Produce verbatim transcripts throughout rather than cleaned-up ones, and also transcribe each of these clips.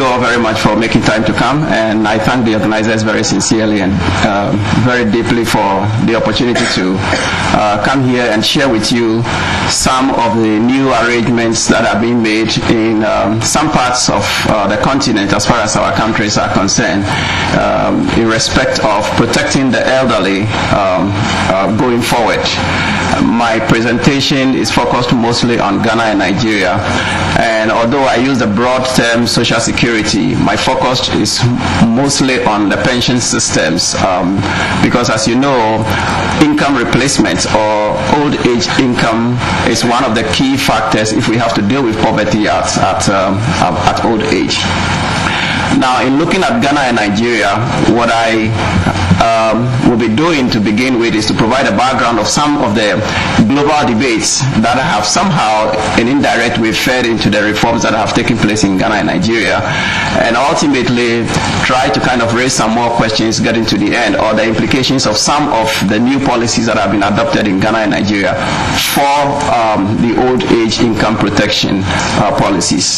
you all very much for making time to come, and I thank the organizers very sincerely and uh, very deeply for the opportunity to uh, come here and share with you some of the new arrangements that are being made in um, some parts of uh, the continent as far as our countries are concerned um, in respect of protecting the elderly um, uh, going forward. My presentation is focused mostly on Ghana and Nigeria, and although I use the broad term social security, my focus is mostly on the pension systems um, because, as you know, income replacement or old age income is one of the key factors if we have to deal with poverty at, at, um, at old age. Now, in looking at Ghana and Nigeria, what I um, will be doing to begin with is to provide a background of some of the global debates that have somehow, in indirect way, fed into the reforms that have taken place in Ghana and Nigeria, and ultimately try to kind of raise some more questions getting to the end, or the implications of some of the new policies that have been adopted in Ghana and Nigeria for um, the old age income protection uh, policies.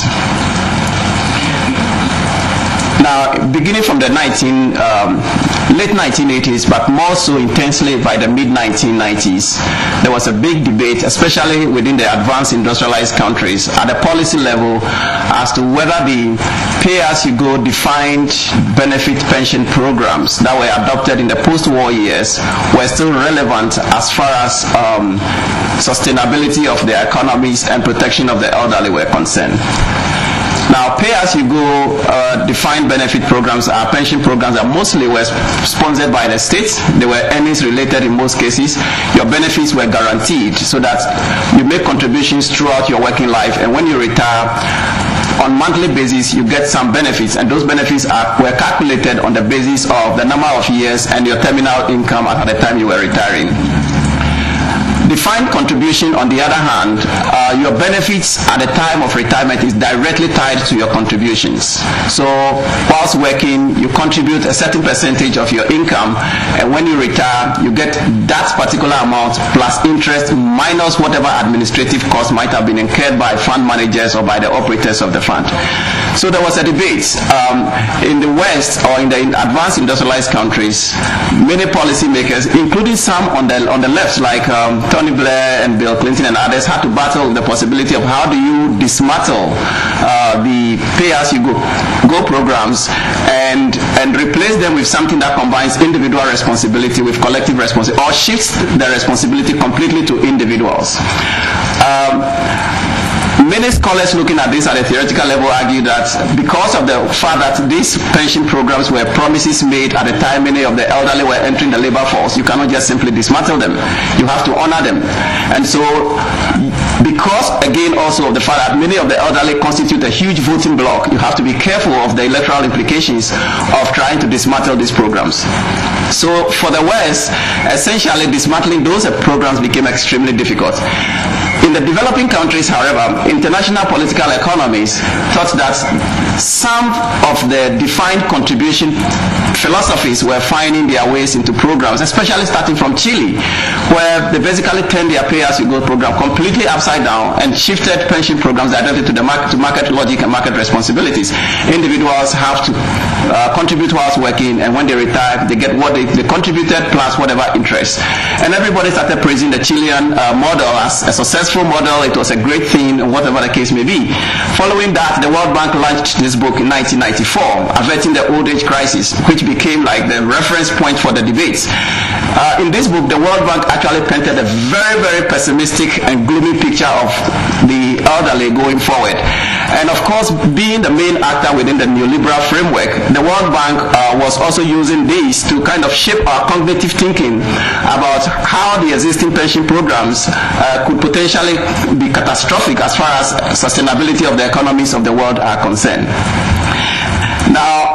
Now, beginning from the nineteen, um, late nineteen eighties, but more so intensely by the mid nineteen nineties, there was a big debate, especially within the advanced industrialized countries, at the policy level as to whether the pay-as-you-go defined benefit pension programs that were adopted in the post-war years were still relevant as far as um, sustainability of the economies and protection of the elderly were concerned. Now, pay-as-you-go uh, defined benefit programs are pension programs that mostly were sponsored by the states. They were earnings related in most cases. Your benefits were guaranteed so that you make contributions throughout your working life, and when you retire, on monthly basis, you get some benefits, and those benefits are, were calculated on the basis of the number of years and your terminal income at the time you were retiring. Defined contribution, on the other hand, uh, your benefits at the time of retirement is directly tied to your contributions. So whilst working, you contribute a certain percentage of your income, and when you retire, you get that particular amount plus interest minus whatever administrative costs might have been incurred by fund managers or by the operators of the fund. So there was a debate um, in the West, or in the advanced industrialized countries. Many policymakers, including some on the on the left, like um, Tony Blair and Bill Clinton and others, had to battle with the possibility of how do you dismantle uh, the pay-as-you-go go programs and and replace them with something that combines individual responsibility with collective responsibility, or shifts the responsibility completely to individuals. Um, Many scholars looking at this at a theoretical level argue that because of the fact that these pension programs were promises made at the time many of the elderly were entering the labor force, you cannot just simply dismantle them. You have to honor them. And so, because again also of the fact that many of the elderly constitute a huge voting bloc, you have to be careful of the electoral implications of trying to dismantle these programs. So for the West, essentially dismantling those programs became extremely difficult. In the developing countries, however, international political economies thought that some of the defined contribution philosophies were finding their ways into programs, especially starting from Chile, where they basically turned their pay-as-you-go program completely upside down and shifted pension programs directly to the market, to market logic and market responsibilities. Individuals have to uh, contribute whilst working, and when they retire, they get what they, they contributed plus whatever interest. And everybody started praising the Chilean uh, model as a successful model. It was a great thing, whatever the case may be. Following that, the World Bank launched this book in nineteen ninety-four, Averting the Old Age Crisis, which became like the reference point for the debates. Uh, in this book, the World Bank actually painted a very, very pessimistic and gloomy picture of the elderly going forward. And of course, being the main actor within the neoliberal framework, the World Bank uh, was also using this to kind of shape our cognitive thinking about how the existing pension programs uh, could potentially be catastrophic as far as sustainability of the economies of the world are concerned. Now,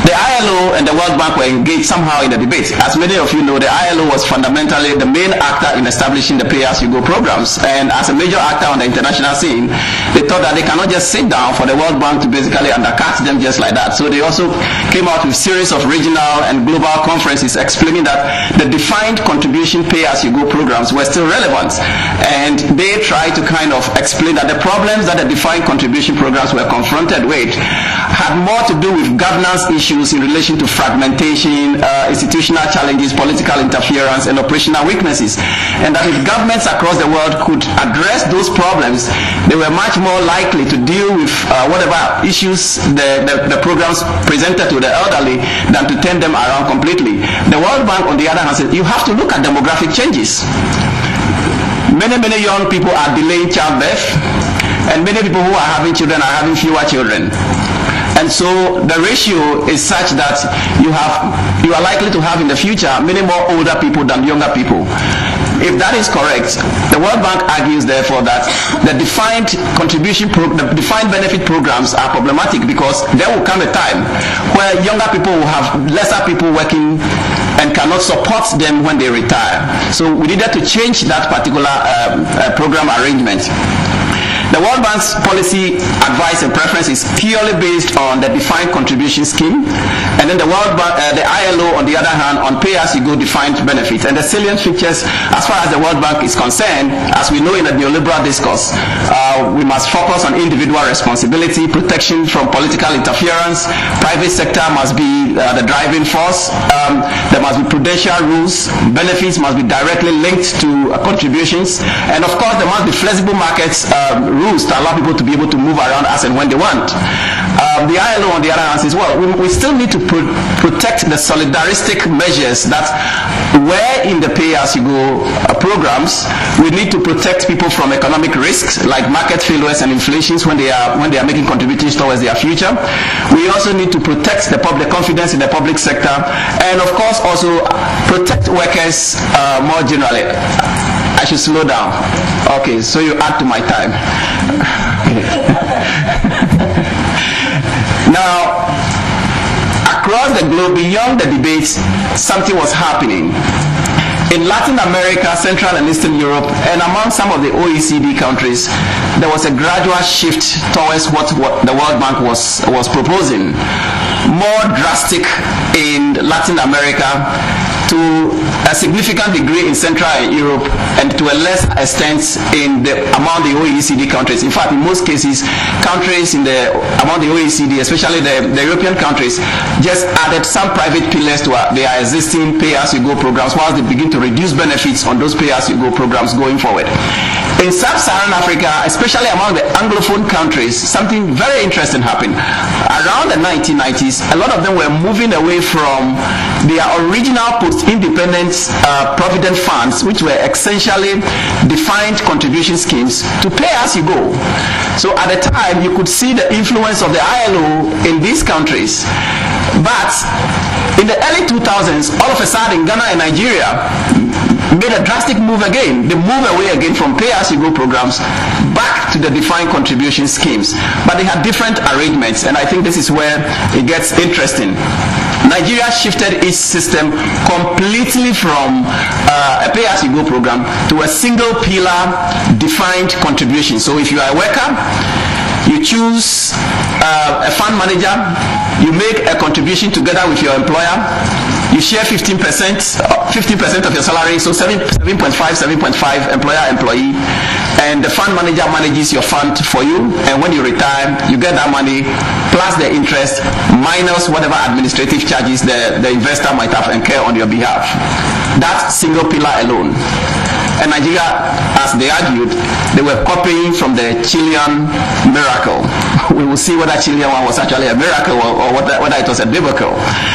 the I L O and the World Bank were engaged somehow in the debate. As many of you know, the I L O was fundamentally the main actor in establishing the pay-as-you-go programs, and as a major actor on the international scene, they thought that they cannot just sit down for the World Bank to basically undercut them just like that. So they also came out with a series of regional and global conferences explaining that the defined contribution pay-as-you-go programs were still relevant, and they tried to kind of explain that the problems that the defined contribution programs were confronted with had more to do with governance issues in relation to fragmentation, uh, institutional challenges, political interference, and operational weaknesses, and that if governments across the world could address those problems, they were much more likely to deal with uh, whatever issues the, the, the programs presented to the elderly than to turn them around completely. The World Bank, on the other hand, says you have to look at demographic changes. Many, many young people are delaying childbirth, and many people who are having children are having fewer children. And so the ratio is such that you have you are likely to have in the future many more older people than younger people. If that is correct, the World Bank argues therefore that the defined contribution pro the defined benefit programs are problematic because there will come a time where younger people will have lesser people working and cannot support them when they retire. So we needed to change that particular um, uh, program arrangement. The World Bank's policy advice and preference is purely based on the defined contribution scheme, and then the World Bank, uh, the I L O, on the other hand, on pay-as-you-go defined benefits. And the salient features, as far as the World Bank is concerned, as we know in the neoliberal discourse, uh, we must focus on individual responsibility, protection from political interference. Private sector must be uh, the driving force. Um, there must be prudential rules. Benefits must be directly linked to uh, contributions, and of course, there must be flexible markets. Um, rules to allow people to be able to move around as and when they want. Um, the I L O, on the other hand, says, well, we, we still need to pro protect the solidaristic measures that were in the pay-as-you-go uh, programs. We need to protect people from economic risks like market failures and inflations when they are when they are making contributions towards their future. We also need to protect the public confidence in the public sector, and of course also protect workers uh, more generally. I should slow down. Okay, so you add to my time. Now, across the globe, beyond the debates, something was happening. In Latin America, Central and Eastern Europe, and among some of the O E C D countries, there was a gradual shift towards what, what the World Bank was, was proposing. More drastic in Latin America, to a significant degree in Central Europe, and to a less extent in the, among the O E C D countries. In fact, in most cases, countries in the, among the O E C D, especially the, the European countries, just added some private pillars to uh, their existing pay-as-you-go programs whilst they begin to reduce benefits on those pay-as-you-go programs going forward. In Sub-Saharan Africa, especially among the Anglophone countries, something very interesting happened. Around the nineteen nineties, a lot of them were moving away from their original post-independence uh, provident funds, which were essentially defined contribution schemes, to pay-as-you-go. So at the time, you could see the influence of the I L O in these countries. But in the early two thousands, all of a sudden, Ghana and Nigeria made a drastic move again. They moved away again from pay-as-you-go programs back to the defined contribution schemes. But they had different arrangements, and I think this is where it gets interesting. Nigeria shifted its system completely from uh, a pay-as-you-go program to a single pillar defined contribution. So if you are a worker, you choose uh, a fund manager, you make a contribution together with your employer, you share fifteen percent, fifteen percent of your salary, so seven point five, seven point five employer-employee, and the fund manager manages your fund for you, and when you retire, you get that money plus the interest minus whatever administrative charges the, the investor might have incurred on your behalf. That single pillar alone. And Nigeria, as they argued, they were copying from the Chilean miracle. We will see whether Chilean one was actually a miracle or, or whether, whether it was a biblical.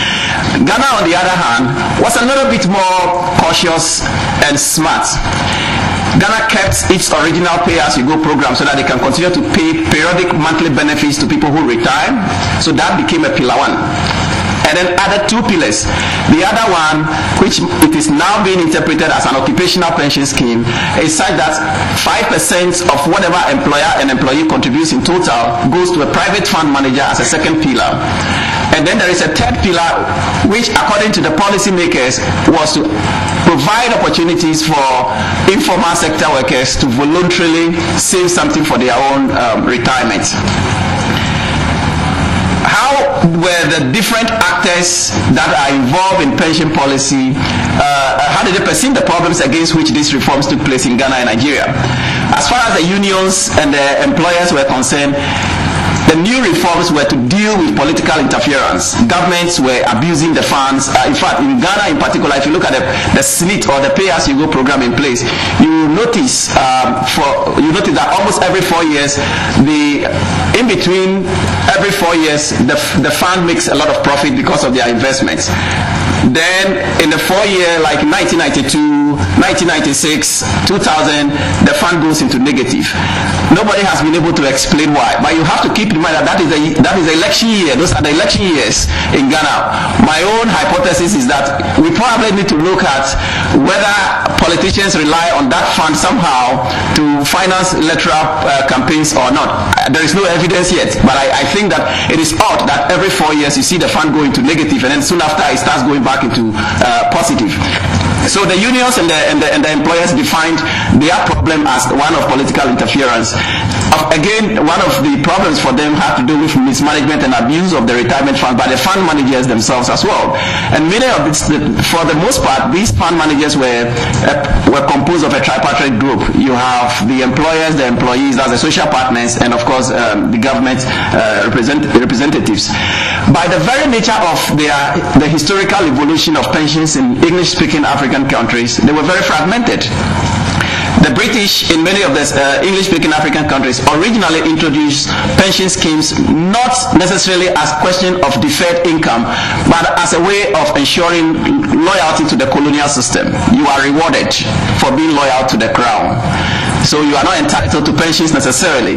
Ghana, on the other hand, was a little bit more cautious and smart. Ghana kept its original pay-as-you-go program so that they can continue to pay periodic monthly benefits to people who retire. So that became a pillar one. And then added two pillars. The other one, which it is now being interpreted as an occupational pension scheme, is such that five percent of whatever employer and employee contributes in total goes to a private fund manager as a second pillar. And then there is a third pillar, which according to the policymakers was to provide opportunities for informal sector workers to voluntarily save something for their own um, retirement. How were the different actors that are involved in pension policy, uh, how did they perceive the problems against which these reforms took place in Ghana and Nigeria? As far as the unions and the employers were concerned, the new reforms were to deal with political interference. Governments were abusing the funds. Uh, in fact, in Ghana in particular, if you look at the, the S N I T or the pay-as-you-go program in place, you notice um, for you notice that almost every four years, the in between every four years, the the fund makes a lot of profit because of their investments. Then in the four year, like nineteen ninety-two, nineteen ninety-six, two thousand, the fund goes into negative. Nobody has been able to explain why, but you have to keep in mind that that is a that is the election year. Those are the election years in Ghana. My own hypothesis is that we probably need to look at whether politicians rely on that fund somehow to finance electoral uh, campaigns or not. There is no evidence yet, but I, I think that it is odd that every four years you see the fund go into negative, and then soon after it starts going back into uh, positive. So the unions and the, and the, and the employers defined their problem as one of political interference. Uh, again, one of the problems for them had to do with mismanagement and abuse of the retirement fund by the fund managers themselves as well. And many of this, for the most part, these fund managers were uh, were composed of a tripartite group. You have the employers, the employees, that's the social partners, and of course um, the government uh, represent, representatives. By the very nature of their the historical evolution of pensions in English-speaking African countries, they were very fragmented. The British, in many of the uh, English-speaking African countries, originally introduced pension schemes not necessarily as a question of deferred income, but as a way of ensuring loyalty to the colonial system. You are rewarded for being loyal to the crown. So you are not entitled to pensions necessarily.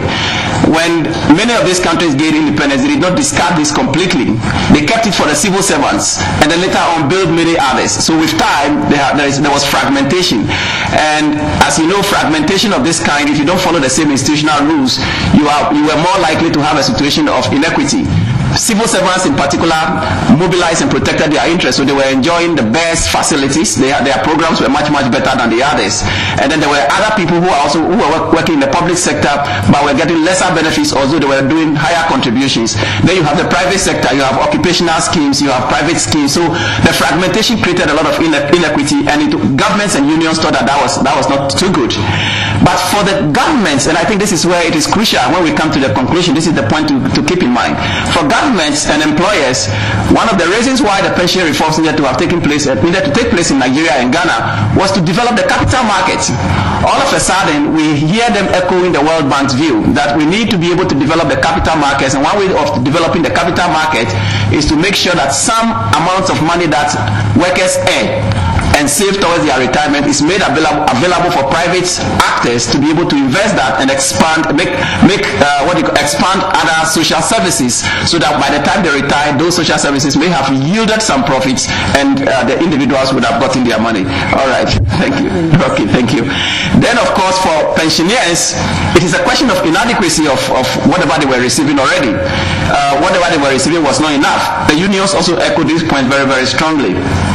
When many of these countries gained independence, they did not discard this completely. They kept it for the civil servants, and then later on built many others. So with time, there, there, is, there was fragmentation. And as you know, fragmentation of this kind, if you don't follow the same institutional rules, you are you are more likely to have a situation of inequity. Civil servants in particular mobilized and protected their interests, so they were enjoying the best facilities. They, their programs were much, much better than the others. And then there were other people who are also who were working in the public sector but were getting lesser benefits, although they were doing higher contributions. Then you have the private sector, you have occupational schemes, you have private schemes. So the fragmentation created a lot of inequity, and it, governments and unions thought that that was, that was not too good. But for the governments, and I think this is where it is crucial when we come to the conclusion, this is the point to, to keep in mind. For governments and employers, one of the reasons why the pension reforms needed to have taken place, uh, needed to take place in Nigeria and Ghana, was to develop the capital market. All of a sudden, we hear them echoing the World Bank's view that we need to be able to develop the capital markets, and one way of developing the capital market is to make sure that some amount of money that workers earn and save towards their retirement is made available, available for private actors to be able to invest that and expand, make, make uh, what you call, expand other social services, so that by the time they retire, those social services may have yielded some profits, and uh, the individuals would have gotten their money. All right, thank you. Okay, thank you. Then, of course, for pensioners, it is a question of inadequacy of, of whatever they were receiving already. Uh, whatever they were receiving was not enough. The unions also echoed this point very, very strongly.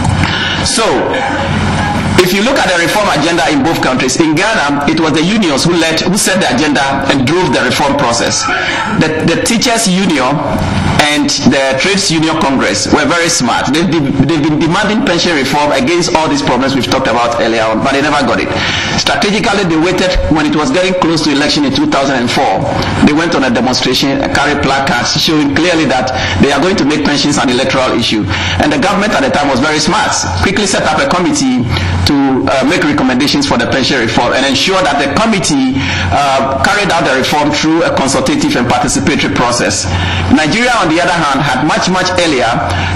So, if you look at the reform agenda in both countries, in Ghana, it was the unions who led, who set the agenda and drove the reform process. The, the teachers' union and the Trades Union Congress were very smart. They've, they've been demanding pension reform against all these problems we've talked about earlier on, but they never got it. Strategically, they waited when it was getting close to election in two thousand four. They went on a demonstration, carried placards showing clearly that they are going to make pensions an electoral issue. And the government at the time was very smart, quickly set up a committee to uh, make recommendations for the pension reform and ensure that the committee uh, carried out the reform through a consultative and participatory process. Nigeria, on the other hand, had much, much earlier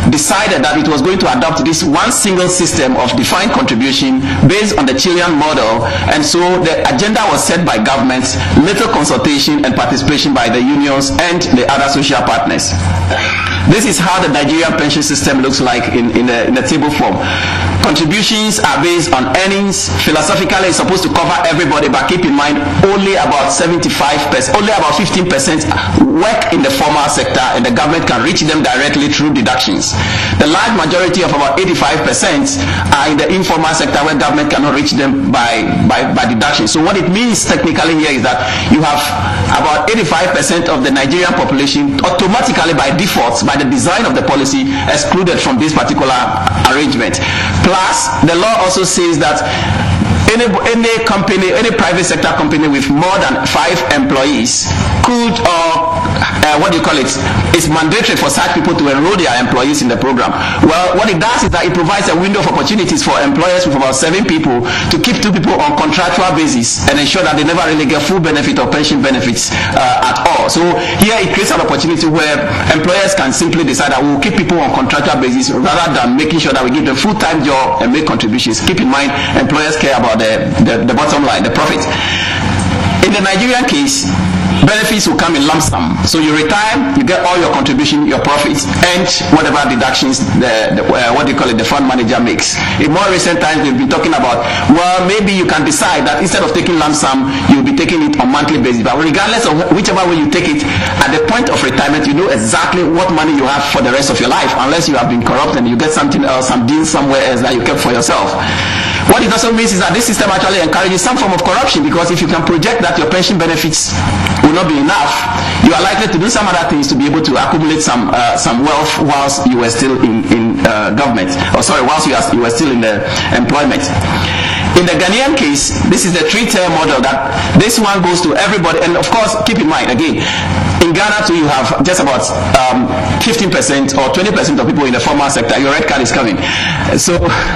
decided that it was going to adopt this one single system of defined contribution based on the Chilean model, and so the agenda was set by governments, little consultation and participation by the unions and the other social partners. This is how the Nigerian pension system looks like in, in, a, in a table form. Contributions are based on earnings. Philosophically, it's supposed to cover everybody, but keep in mind, only about seventy-five percent, only about fifteen percent work in the formal sector, and the government can reach them directly through deductions. The large majority of about eighty-five percent are in the informal sector, where government cannot reach them by, by, by deduction. So what it means technically here is that you have about eighty-five percent of the Nigerian population automatically by default, by the design of the policy, excluded from this particular arrangement. Plus, the law also says that Any, any company, any private sector company with more than five employees could, or uh, what do you call it, it's mandatory for such people to enroll their employees in the program. Well, what it does is that it provides a window of opportunities for employers with about seven people to keep two people on contractual basis and ensure that they never really get full benefit or pension benefits uh, at all. So here it creates an opportunity where employers can simply decide that we will keep people on contractual basis rather than making sure that we give them full-time job and make contributions. Keep in mind, employers care about The, the, the bottom line, the profit. In the Nigerian case, benefits will come in lump sum. So you retire, you get all your contribution, your profits, and whatever deductions the, the uh, what do you call it, the fund manager makes. In more recent times, we've been talking about, well, maybe you can decide that instead of taking lump sum, you'll be taking it on monthly basis. But regardless of whichever way you take it, at the point of retirement, you know exactly what money you have for the rest of your life, unless you have been corrupt and you get something else, some deal somewhere else that you kept for yourself. What it also means is that this system actually encourages some form of corruption, because if you can project that your pension benefits will not be enough, you are likely to do some other things to be able to accumulate some uh, some wealth whilst you were still in, in uh, government, or sorry, whilst you, are, you were still in the employment. In the Ghanaian case, this is the three-tier model, that this one goes to everybody, and of course, keep in mind, again, in Ghana too, you have just about um, fifteen percent or twenty percent of people in the formal sector. Your red card is coming. So,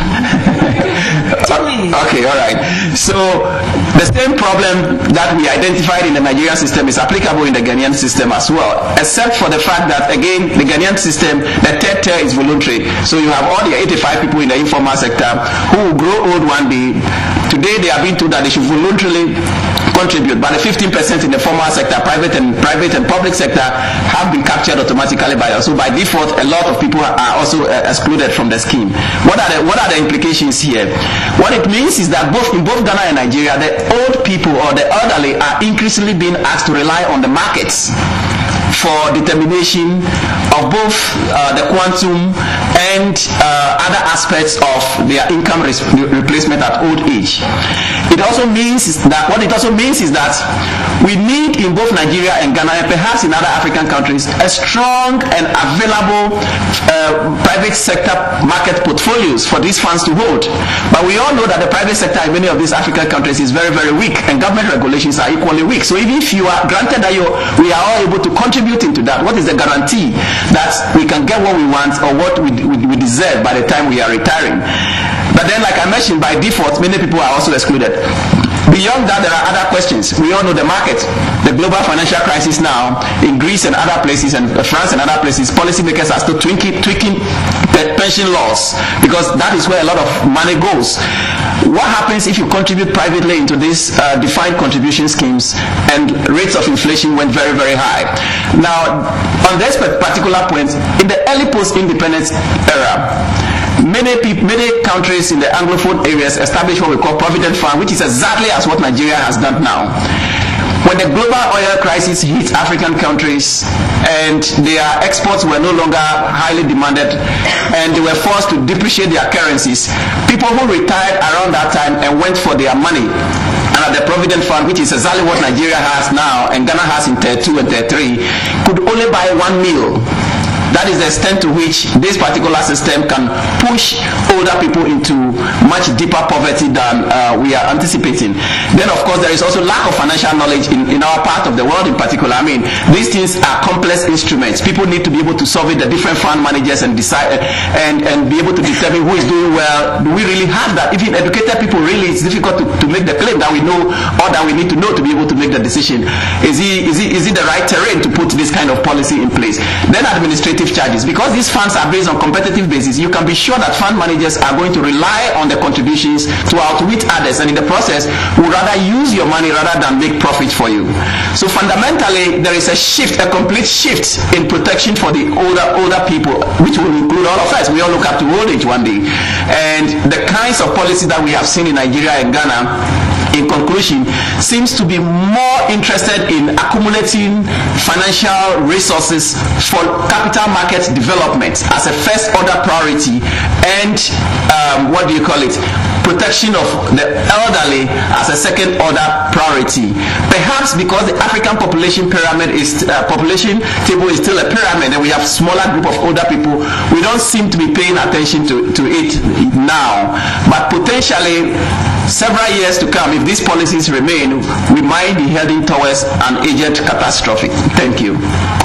okay, all right. So, the same problem that we identified in the Nigerian system is applicable in the Ghanaian system as well, except for the fact that, again, the Ghanaian system, the third tier is voluntary. So you have all the eighty-five people in the informal sector who will grow old one day. Today, they are being told that they should voluntarily contribute, but the fifteen percent in the formal sector, private and private and public sector, have been captured automatically by us. So by default, a lot of people are also uh, excluded from the scheme. What are the what are the implications here? What it means is that both in both Ghana and Nigeria, the old people or the elderly are increasingly being asked to rely on the markets for determination of both uh, the quantum and uh, other aspects of their income re replacement at old age. It also means that what it also means is that we need in both Nigeria and Ghana, and perhaps in other African countries, a strong and available uh, private sector market portfolios for these funds to hold. But we all know that the private sector in many of these African countries is very, very weak, and government regulations are equally weak. So even if you are granted that you, we are all able to contribute into that, what is the guarantee that we can get what we want or what we, we, we deserve by the time we are retiring? But then, like I mentioned, by default, many people are also excluded. Beyond that, there are other questions. We all know the market, the global financial crisis now in Greece and other places, and France and other places. Policymakers are still tweaking, tweaking the pension laws, because that is where a lot of money goes. What happens if you contribute privately into these uh, defined contribution schemes and rates of inflation went very, very high? Now, on this particular point, in the early post-independence era, Many people, many countries in the Anglophone areas established what we call Provident Fund, which is exactly as what Nigeria has done now. When the global oil crisis hit African countries and their exports were no longer highly demanded and they were forced to depreciate their currencies, people who retired around that time and went for their money and at the Provident Fund, which is exactly what Nigeria has now and Ghana has in thirty-two and thirty-three, could only buy one meal. That is the extent to which this particular system can push older people into much deeper poverty than uh, we are anticipating. Then, of course, there is also lack of financial knowledge in, in our part of the world in particular. I mean, these things are complex instruments. People need to be able to solve it, the different fund managers, and decide and, and be able to determine who is doing well. Do we really have that? Even educated people, really, it's difficult to, to make the claim that we know or that we need to know to be able to make the decision. Is it, is it, is it the right terrain to put this kind of policy in place? Then administrative safe charges. Because these funds are based on competitive basis, you can be sure that fund managers are going to rely on the contributions to outwit others, and in the process would rather use your money rather than make profit for you. So fundamentally, there is a shift, a complete shift in protection for the older older people, which will include all of us. We all look up to old age one day. And the kinds of policies that we have seen in Nigeria and Ghana, in conclusion, seems to be more interested in accumulating financial resources for capital market development as a first order priority, and um, what do you call it, protection of the elderly as a second order priority. Perhaps because the African population pyramid is uh, population table is still a pyramid, and we have smaller group of older people, we don't seem to be paying attention to, to it now. But potentially several years to come, if these policies remain, we might be heading towards an aged catastrophe. Thank you.